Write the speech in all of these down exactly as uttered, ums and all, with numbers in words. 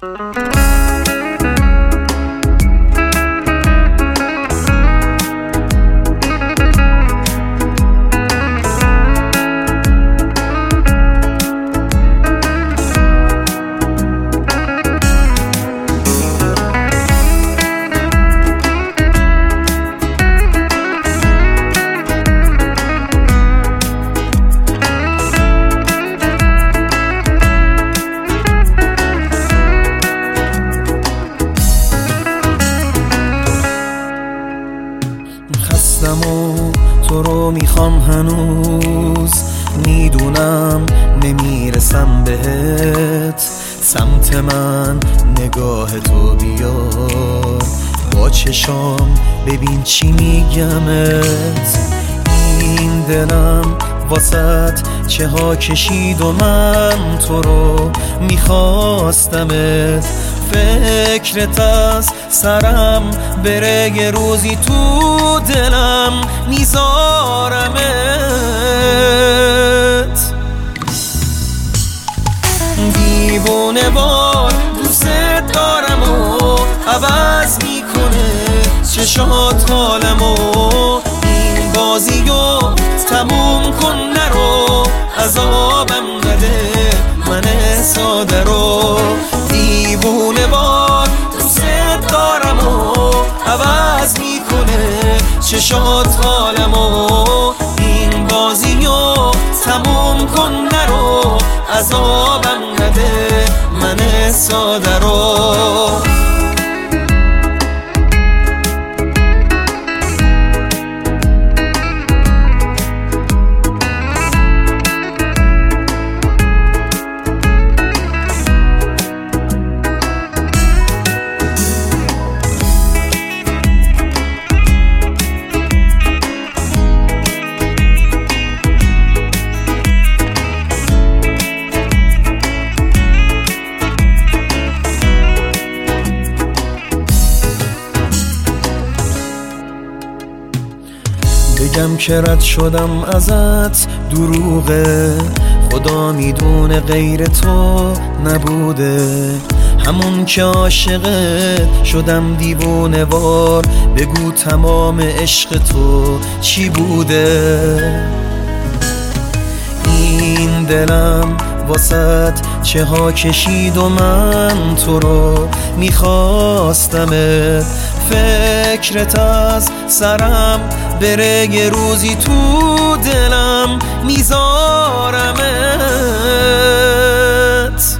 و تو رو میخوام هنوز، میدونم نمیرسم بهت. سمت من نگاه تو بیار، با چشام ببین چی میگمت. این دلم واسط چه ها کشید و من تو رو میخواستمت. فکرت از سرم بره یه روزی تو دلم میذارمت. دیوونه وار دوست دارم و عوض میکنه چشات حالمو. این بازیو تموم کن نرو، عذابم نده من ساده رو. دیوونه وار دوست دارم و عوض میکنه چشات حالمو. این بازیو تموم کن نرو، عذابم نده من ساده رو. بگم که رد شدم ازت دروغه، خدا میدونه غیر تو نبوده. همون که عاشقت شدم دیوونه وار، بگو تمام عشق تو چی بوده. این دلم واسط چه ها کشید و من تو رو میخواستمت. فکرت از سرم بره یه روزی تو دلم میذارمت.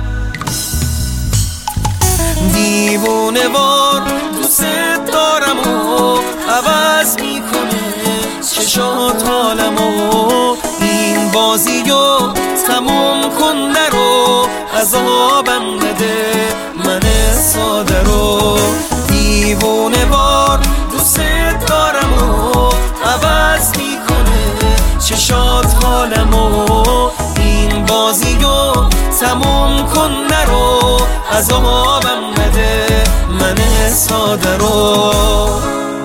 دیوونه وار دوست دارم و عوض میکنه چشات حالمو. این بازیو تموم کن نرو، عذابم نده من ساده رو. دیوونه وار دوست دارم و عوض میکنه چشات حالمو. این بازیو تموم کن نرو، عذابم نده من ساده رو.